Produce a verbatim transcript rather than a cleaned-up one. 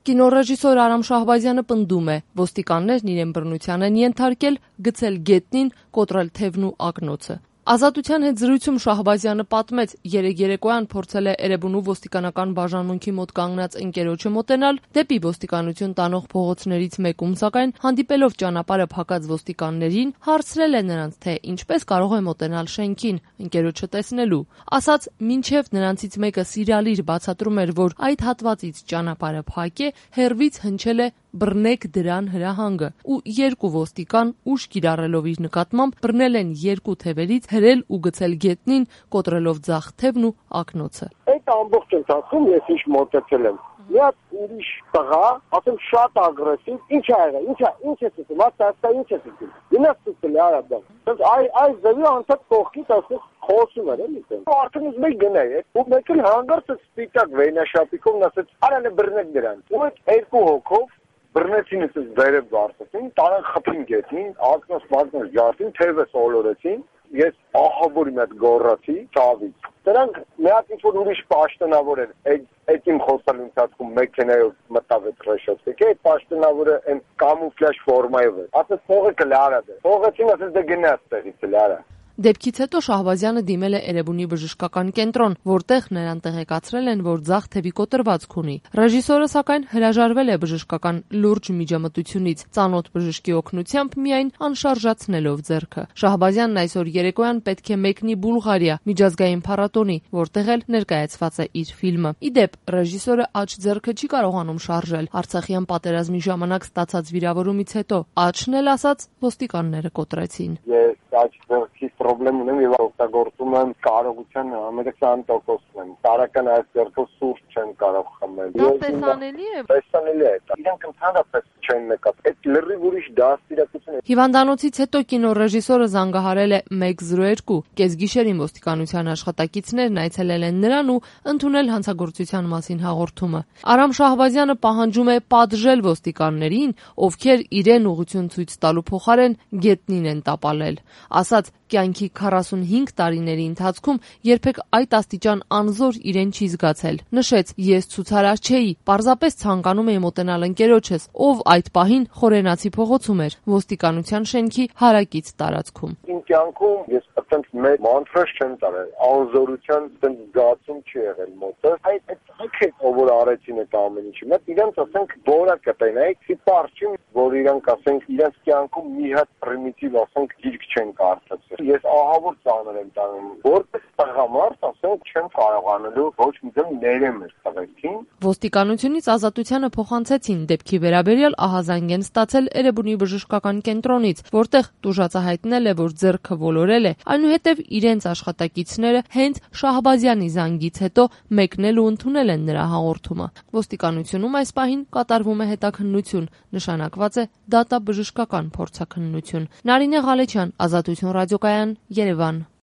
Կինոռեժիսոր Արամ Շահբազյանը պնդում է, ոստիկաններն իրեն բռնության են ենթարկել, գցել գետնին, կոտրել թևն ու ակնոցը։ Ազատության հետ զրույցում Շահբազյանը պատմեց, երեկ երեկոյան փորձել է Էրեբունու ոստիկանական բաժանմունքի մոտ կանգնած ընկերոջը մոտենալ, դեպի ոստիկանություն տանող փողոցներից մեկում, սակայն հանդիպելով ճանապարհը փակած ոստիկաններին, հարցրել է նրանց, թե ինչպես կարող է մոտենալ շենքին, ընկերոջը տեսնելու։ Ասաց, մինչև նրանցից մեկը սիրալիր բացատրում էր, որ այդ հատվածից ճանապարհը փակ է, հեռվից հնչել է բռնեք դրան հրահանգը, ու երկու ոստիկան ուժ կիրառելով իր նկատմամբ բռնել են երկու թևերից, հրել ու գցել գետնին, կոտրելով ձախ թևն ու ակնոցը։ Այդ ամբողջ ընթացքում ես ինչ մոտեցել եմ։ Մի հատ ուրիշ տղա, ասեմ շատ ագրեսիվ, ինչ ա եղել, ինչ ա, ինչ է ցույցում, ասա ինչ է ցույցում։ Դինաս ցույցել է արաբը։ Այ այս ձևի անցած կողքից ասես խոսում էր էլի։ Արդեն ուզում եք գնալ, ու մեկ էլ հանգարց սպիտակ վեյնաշապիկով ասեց, արանը բռնեք դրան։ Ու այդ երկու հոգով բռնեցին ասես վերև բարձրացին, տանան խփին գետնին, ակնոց մագնոց ջարդին, թևս օլորեցին, ես ահավոր մի հատ գոռացի ցավից։ Դրանք մի հատ ինչ-որ ուրիշ պաշտոնավոր են, այդ իմ խոսալու ընթացքում մեքենայով մտավ այդ ռեշոտիկը, այդ պաշտոնավորը այն կամուֆլյաժ ֆորմայով է։ Ասես փողը կլարա դե։ Փողեցին ասես դե գնաց տեղից լարա։ Դեպքից հետո Շահբազյանը դիմել է Էրեբունի բժշկական կենտրոն, որտեղ նրան տեղեկացրել են, որ ձախ թևի կոտրվածք ունի։ Ռեժիսորը սակայն հրաժարվել է բժշկական լուրջ միջամտությունից, ծանոթ բժշկի օգնությամբ միայն անշարժացնելով ձեռքը։ Շահբազյանն այսօր երեկոյան պետք է մեկնի Բուլղարիա միջազգային փառատոնի, որտեղ էլ ներկայացված է իր ֆիլմը։ Իդեպ, ռեժիսորը աջ ձեռքը չի կարողանում շարժել Արցախյան պատերազմի ժամանակ ստացած վիրավորումից հետո։ Աչն էլ ասած ոստիկանները կոտրեցին։ Աջ ձեռքի պրոբլեմ ունեմ եւ օգտագործում եմ կարողության ամենական տոկոսն եմ։ Տարական այս ձեռքով սուրճ չեմ կարող խմել։ Դա տեսանելի է։ Տեսանելի է։ Իրանք ընդհանրապես չեն նկատել։ Այդ լրիվ ուրիշ դաստիարակություն է։ Հիվանդանոցից հետո կինոռեժիսորը զանգահարել է մեկ զրո երկու։ Կեսգիշերին ոստիկանության աշխատակիցներն այցելել են նրան ու ընդունել հանցագործության մասին հաղորդումը։ Արամ Շահբազյանը պահանջում է պատժել ոստիկաններին, ովքեր իրեն ուղղություն ցույց տալու փոխարեն գետնին են տապալել։ Ասաց, կյանքի քառասունհինգ տարիների ընթացքում երբեք այդ աստիճան անզոր իրեն չի զգացել։ Նշեց, ես ցուցարար չէի, պարզապես ցանկանում էի մոտենալ ընկերոջս, ով այդ պահին Խորենացի փողոցում էր, ոստիկանության շենքի հարակից տարածքում։ Իմ կյանքում ես այդպես մեծ մանտրաշ չեմ տարել, անզորության այդպես զգացում չի եղել մոտս։ Այդ այդ հոգի որ արեցին այդ ամեն ինչը, մեկ իրանց ասենք որը կտենայք, սիպարչին, որ իրանք ասենք իրենց կյանքում մի հատ պրիմիտիվ ասենք գիրք չեն կարծել։ Ես ահավոր ծանր եմ տանում, որպես տղամարդ ասենք չեմ կարողանալու ոչ մի դեմ ներեմ էր տղեկին։ Ոստիկանությունից ազատությանը փոխանցեցին դեպքի վերաբերյալ ահազանգ են ստացել Էրեբունի բժշկական կենտրոնից, որտեղ տուժածը հայտնել է, որ ձեռքը ոլորել է, այնուհետև իրենց աշխատակիցները հենց Շահբազյանի զանգից հետո մեկնել ու ընդունել են նրա հաղորդումը։ Ոստիկանությունում այս պահին կատարվում է հետաքննություն, նշանակված է դատաբժշկական փորձաքննություն։ Նարինե Ղալեչյան, Ազատություն ռադիոկայան, Երևան։